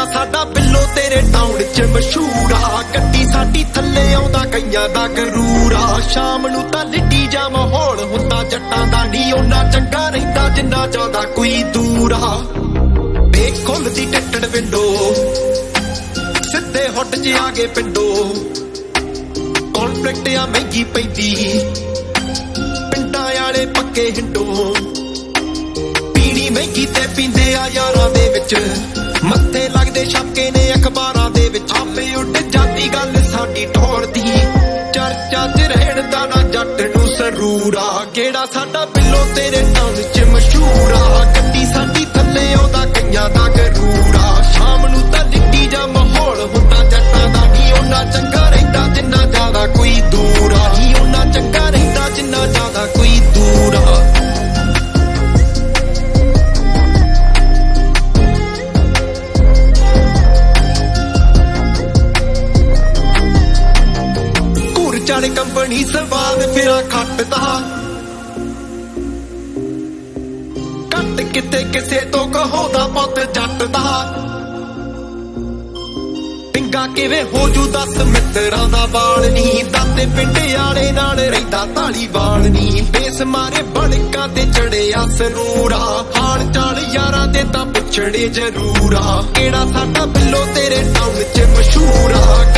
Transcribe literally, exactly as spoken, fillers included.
ਸਾਡਾ ਬਿੱਲੋ ਤੇਰੇ ਟਾਊਨ ਚ ਮਸ਼ਹੂਰ ਆ। ਗੱਡੀ ਸਾਡੀ ਥੱਲੇ ਆਉਂਦਾ ਕਈਆਂ ਦਾ ਗਰੂਰਾ। ਸ਼ਾਮ ਨੂੰ ਤਾਂ ਲਿੱਟੀ ਜਾ ਮਾਹੌਲ ਹੁੰਦਾ ਜੱਟਾਂ ਦਾ ਨੀ ਉਹਨਾਂ ਚੰਗਾ ਰਹਿੰਦਾ ਜਿੰਨਾ ਜ਼ਿਆਦਾ ਕੋਈ ਦੂਰ ਆ। ਬੇਖੁੱਲ ਦੀ ਟਿੱਟੜ ਵਿੰਡੋ ਸਿੱਧੇ ਹੁੱਡ ਚ ਆ ਗਏ ਪਿੰਡੋ। ਕੌਨਫਲਿਕਟ ਆ ਮਹਿੰਗੀ ਪੈਂਦੀ ਪਿੰਡਾਂ ਵਾਲੇ ਪੱਕੇ ਹਿੰਡੋ। ਪੀਣੀ ਮਹਿੰਗੀ ਤੇ ਪੀਂਦੇ ਆ ਯਾਰਾਂ ਦੇ ਵਿੱਚ ਮੱਥੇ ਲੱਗਦੇ ਛਾਪੇ ਨੇ ਅਖਬਾਰਾਂ ਦੇ ਵਿੱਚ। ਆਪੇ ਉੱਡ ਜਾਂਦੀ ਗੱਲ ਸਾਡੀ ਢੋਲ ਦੀ ਚਰਚਾ ਚ ਰਹਿਣ ਦਾ ਨਾ ਜੱਟ ਨੂੰ ਸਰੂਰ ਆ। ਕਿਹੜਾ ਸਾਡਾ ਬਿੱਲੋ ਤੇਰੇ ਟਾਊਨ ਚ ਮਸ਼ਹੂਰ ਆ। ਗੱਡੀ ਸਾਡੀ ਥੱਲੇ ਆਉਂਦਾ ਕਈਆਂ ਦਾ ਗਰੂਰ ਆ। ਸ਼ਾਮ ਨੂੰ ਤਾਂ ਲਿੱਟੀ ਜਾ ਮਾਹੌਲ ਹੁੰਦਾ ਜੱਟਾਂ ਦਾ ਨੀ ਉਹਨਾਂ ਚੰਗਾ ਰਹਿੰਦਾ ਜਿੰਨਾ ਜ਼ਿਆਦਾ ਕੋਈ ਦੂਰ ਆ। ਨੀ ਉਹਨਾਂ ਚੰਗਾ ਰਹਿੰਦਾ ਜਿੰਨਾ ਜ਼ਿਆਦਾ ਕੋਈ ਦੂਰ ਆ। ਚਾਲੇ ਕੰਪਨੀ ਸਵਾਦ ਫਿਰਾਂ ਖੱਟਦਾ ਕੱਟ ਕਿਤੇ ਕਿਸੇ ਤੋਂ ਕਹੋਦਾ ਪੁੱਤ ਜੱਟ ਦਾ। ਪਿੰਗਾ ਕਿਵੇਂ ਹੋ ਜੂ ਦੱਸ ਮਿੱਤਰਾਂ ਦਾ ਬਾਲ ਨੀ। ਦਾਤੇ ਪਿੰਡ ਵਾਲੇ ਨਾਲ ਰਹਿੰਦਾ ਧਾਲੀ ਬਾਲ ਨੀ। ਬੇਸ ਮਾਰੇ ਬੜਕਾਂ ਤੇ ਚੜਿਆ ਸਰੂਰਾ। ਹਾਲ ਚਾਲ ਯਾਰਾਂ ਦੇ ਤਾਂ ਪੁੱਛੜੇ ਜ਼ਰੂਰ ਆ। ਕਿਹੜਾ ਸਾਡਾ ਬਿੱਲੋ ਤੇਰੇ ਟਾਊਨ ਚ ਮਸ਼ਹੂਰ ਆ।